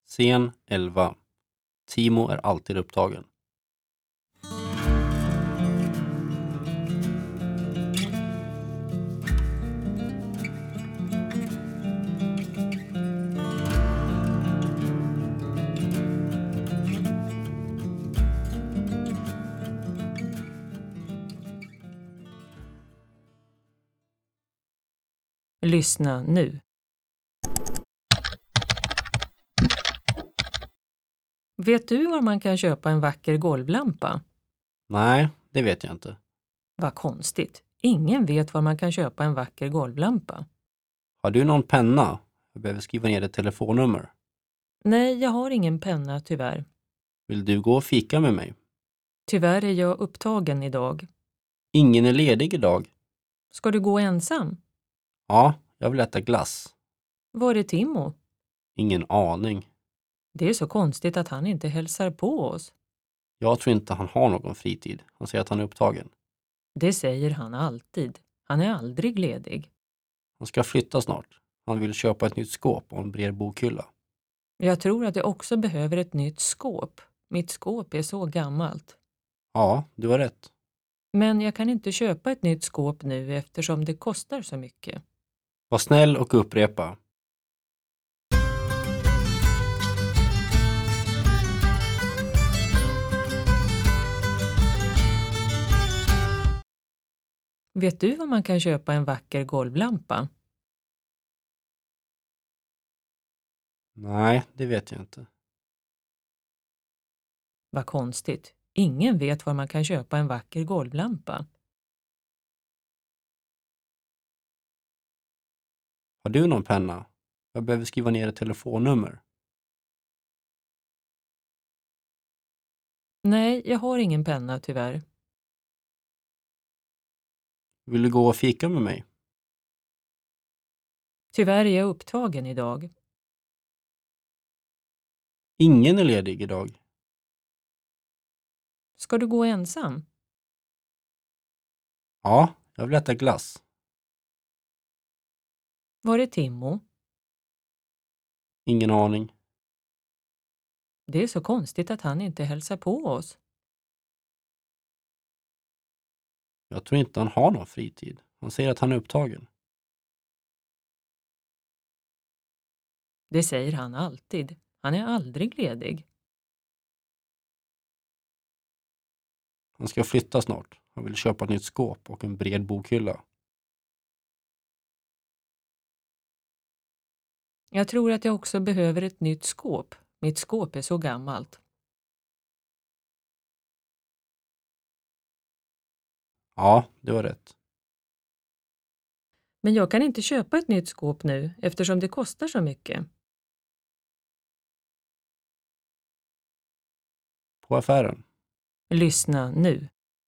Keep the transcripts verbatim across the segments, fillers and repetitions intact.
Scen elva. Timo är alltid upptagen. Lyssna nu. Vet du var man kan köpa en vacker golvlampa? Nej, det vet jag inte. Vad konstigt. Ingen vet var man kan köpa en vacker golvlampa. Har du någon penna? Jag behöver skriva ner ett telefonnummer. Nej, jag har ingen penna tyvärr. Vill du gå och fika med mig? Tyvärr är jag upptagen idag. Ingen är ledig idag. Ska du gå ensam? Ja, jag vill äta glass. Var är Timo? Ingen aning. Det är så konstigt att han inte hälsar på oss. Jag tror inte han har någon fritid. Han säger att han är upptagen. Det säger han alltid. Han är aldrig ledig. Han ska flytta snart. Han vill köpa ett nytt skåp och en bred bokhylla. Jag tror att jag också behöver ett nytt skåp. Mitt skåp är så gammalt. Ja, du har rätt. Men jag kan inte köpa ett nytt skåp nu eftersom det kostar så mycket. Var snäll och upprepa. Vet du var man kan köpa en vacker golvlampa? Nej, det vet jag inte. Vad konstigt. Ingen vet var man kan köpa en vacker golvlampa. Har du någon penna? Jag behöver skriva ner ett telefonnummer. Nej, jag har ingen penna tyvärr. Vill du gå och fika med mig? Tyvärr är jag upptagen idag. Ingen är ledig idag. Ska du gå ensam? Ja, jag vill äta glass. Var är Timo? Ingen aning. Det är så konstigt att han inte hälsar på oss. Jag tror inte han har någon fritid. Han säger att han är upptagen. Det säger han alltid. Han är aldrig ledig. Han ska flytta snart. Han vill köpa ett nytt skåp och en bred bokhylla. Jag tror att jag också behöver ett nytt skåp. Mitt skåp är så gammalt. Ja, det var rätt. Men jag kan inte köpa ett nytt skåp nu eftersom det kostar så mycket. På affären. Lyssna nu.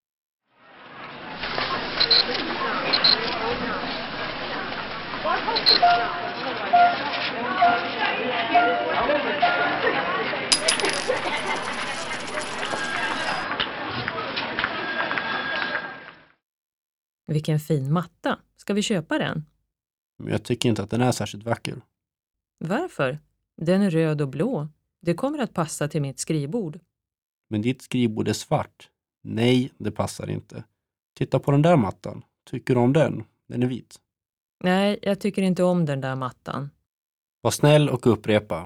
Vilken fin matta. Ska vi köpa den? Men jag tycker inte att den är särskilt vacker. Varför? Den är röd och blå. Det kommer att passa till mitt skrivbord. Men ditt skrivbord är svart. Nej, det passar inte. Titta på den där mattan. Tycker du om den? Den är vit. Nej, jag tycker inte om den där mattan. Var snäll och upprepa.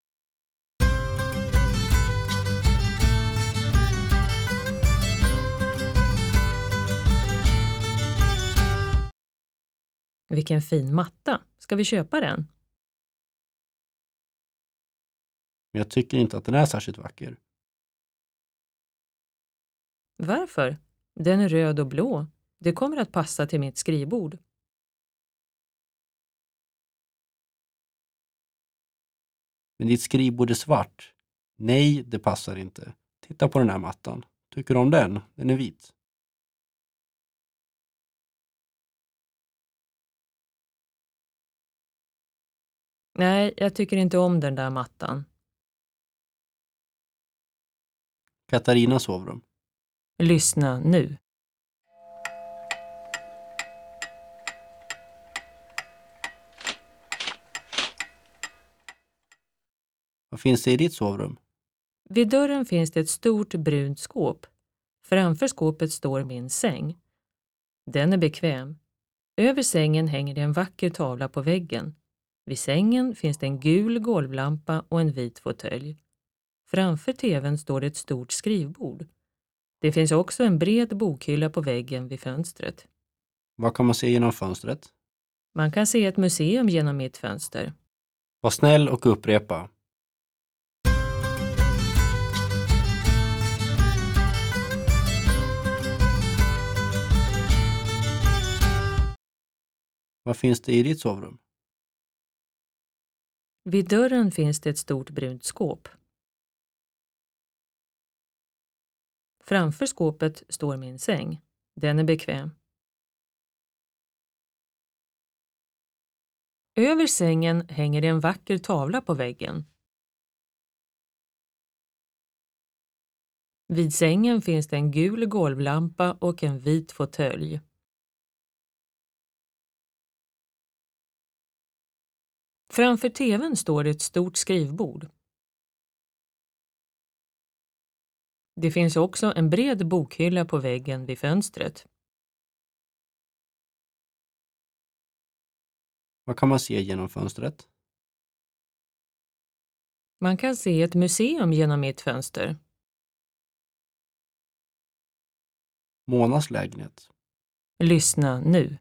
Vilken fin matta. Ska vi köpa den? Men jag tycker inte att den är särskilt vacker. Varför? Den är röd och blå. Det kommer att passa till mitt skrivbord. Men ditt skrivbord är svart. Nej, det passar inte. Titta på den här mattan. Tycker du om den? Den är vit. Nej, jag tycker inte om den där mattan. Katarinas sovrum. Lyssna nu. Vad finns det i ditt sovrum? Vid dörren finns det ett stort brunt skåp. Framför skåpet står min säng. Den är bekväm. Över sängen hänger det en vacker tavla på väggen. Vid sängen finns det en gul golvlampa och en vit fåtölj. Framför tvn står det ett stort skrivbord. Det finns också en bred bokhylla på väggen vid fönstret. Vad kan man se genom fönstret? Man kan se ett museum genom mitt fönster. Var snäll och upprepa. Vad finns det i ditt sovrum? Vid dörren finns det ett stort brunt skåp. Framför skåpet står min säng. Den är bekväm. Över sängen hänger det en vacker tavla på väggen. Vid sängen finns det en gul golvlampa och en vit fåtölj. Framför tvn står det ett stort skrivbord. Det finns också en bred bokhylla på väggen vid fönstret. Vad kan man se genom fönstret? Man kan se ett museum genom mitt fönster. Monas lägenhet. Lyssna nu.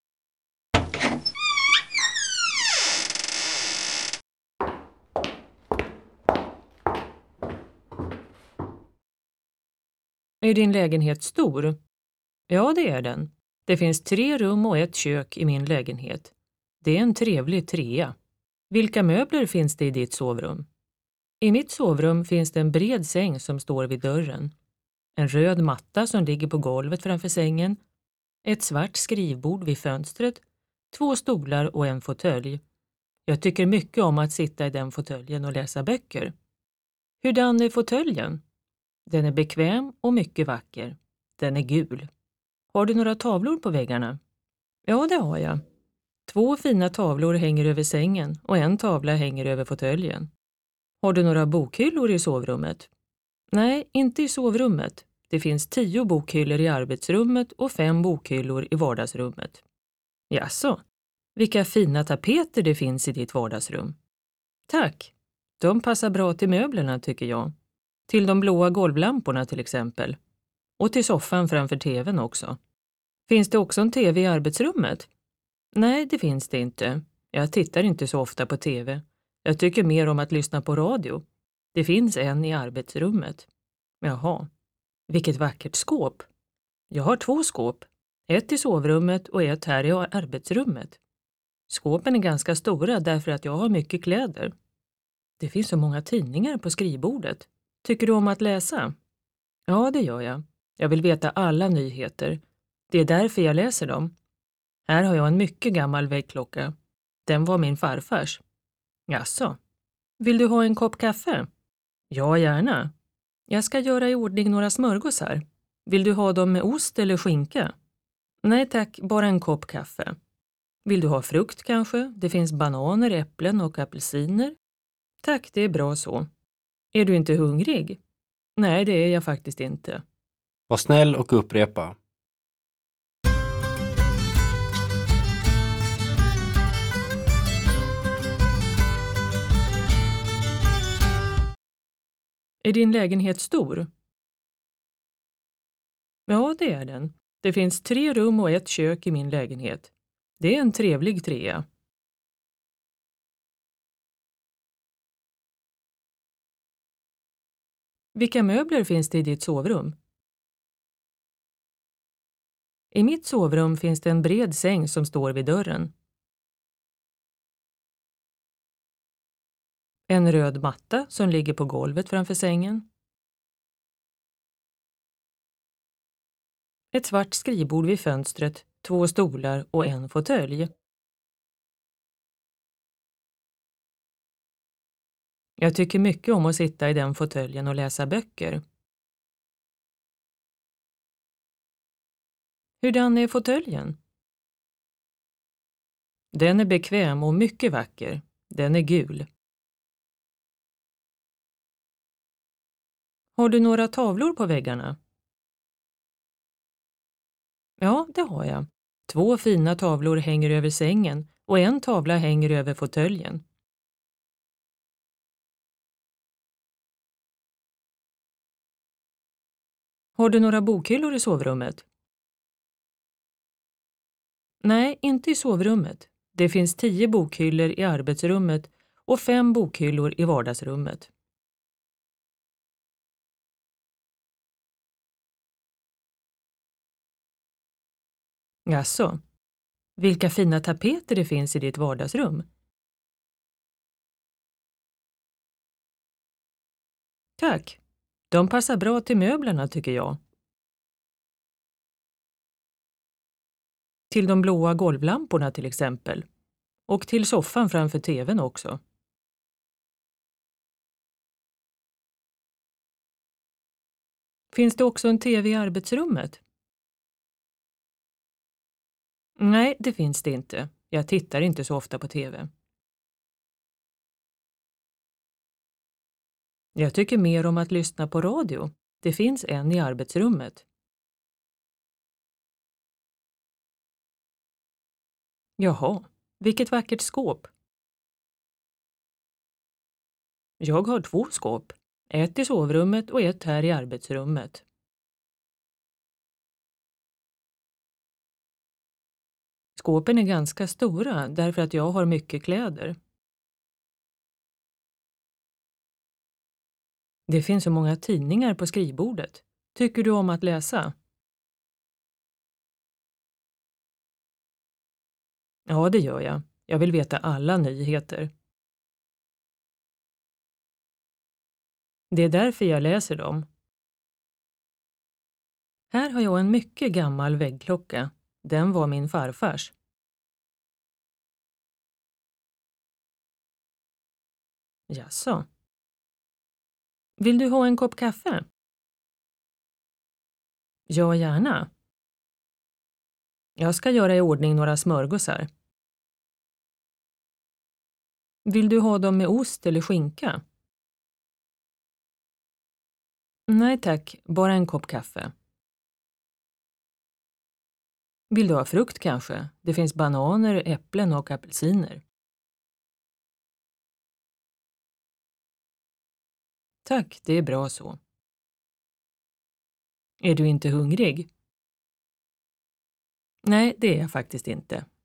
Är din lägenhet stor? Ja, det är den. Det finns tre rum och ett kök i min lägenhet. Det är en trevlig trea. Vilka möbler finns det i ditt sovrum? I mitt sovrum finns det en bred säng som står vid dörren. En röd matta som ligger på golvet framför sängen. Ett svart skrivbord vid fönstret. Två stolar och en fåtölj. Jag tycker mycket om att sitta i den fåtöljen och läsa böcker. Hurdan är fåtöljen? Den är bekväm och mycket vacker. Den är gul. Har du några tavlor på väggarna? Ja, det har jag. Två fina tavlor hänger över sängen och en tavla hänger över fåtöljen. Har du några bokhyllor i sovrummet? Nej, inte i sovrummet. Det finns tio bokhyllor i arbetsrummet och fem bokhyllor i vardagsrummet. Jaså, vilka fina tapeter det finns i ditt vardagsrum. Tack, de passar bra till möblerna tycker jag. Till de blåa golvlamporna till exempel. Och till soffan framför tvn också. Finns det också en tv i arbetsrummet? Nej, det finns det inte. Jag tittar inte så ofta på tv. Jag tycker mer om att lyssna på radio. Det finns en i arbetsrummet. Jaha, vilket vackert skåp. Jag har två skåp. Ett i sovrummet och ett här i arbetsrummet. Skåpen är ganska stora därför att jag har mycket kläder. Det finns så många tidningar på skrivbordet. Tycker du om att läsa? Ja, det gör jag. Jag vill veta alla nyheter. Det är därför jag läser dem. Här har jag en mycket gammal väggklocka. Den var min farfars. Jaså? Vill du ha en kopp kaffe? Ja, gärna. Jag ska göra i ordning några smörgåsar. Vill du ha dem med ost eller skinka? Nej tack, bara en kopp kaffe. Vill du ha frukt kanske? Det finns bananer, äpplen och apelsiner. Tack, det är bra så. Är du inte hungrig? Nej, det är jag faktiskt inte. Var snäll och upprepa. Är din lägenhet stor? Ja, det är den. Det finns tre rum och ett kök i min lägenhet. Det är en trevlig trea. Vilka möbler finns det i ditt sovrum? I mitt sovrum finns det en bred säng som står vid dörren. En röd matta som ligger på golvet framför sängen. Ett svart skrivbord vid fönstret, två stolar och en fåtölj. Jag tycker mycket om att sitta i den fåtöljen och läsa böcker. Hurdan är fåtöljen? Den är bekväm och mycket vacker. Den är gul. Har du några tavlor på väggarna? Ja, det har jag. Två fina tavlor hänger över sängen och en tavla hänger över fåtöljen. Har du några bokhyllor i sovrummet? Nej, inte i sovrummet. Det finns tio bokhyllor i arbetsrummet och fem bokhyllor i vardagsrummet. Jaså? Vilka fina tapeter det finns i ditt vardagsrum. Tack. De passar bra till möblerna tycker jag. Till de blåa golvlamporna till exempel. Och till soffan framför tvn också. Finns det också en tv i arbetsrummet? Nej, det finns det inte. Jag tittar inte så ofta på tv. Jag tycker mer om att lyssna på radio. Det finns en i arbetsrummet. Jaha, vilket vackert skåp. Jag har två skåp. Ett i sovrummet och ett här i arbetsrummet. Skåpen är ganska stora därför att jag har mycket kläder. Det finns så många tidningar på skrivbordet. Tycker du om att läsa? Ja, det gör jag. Jag vill veta alla nyheter. Det är därför jag läser dem. Här har jag en mycket gammal väggklocka. Den var min farfars. Jaså? Vill du ha en kopp kaffe? Ja, gärna. Jag ska göra i ordning några smörgåsar. Vill du ha dem med ost eller skinka? Nej tack, bara en kopp kaffe. Vill du ha frukt kanske? Det finns bananer, äpplen och apelsiner. Tack, det är bra så. Är du inte hungrig? Nej, det är jag faktiskt inte.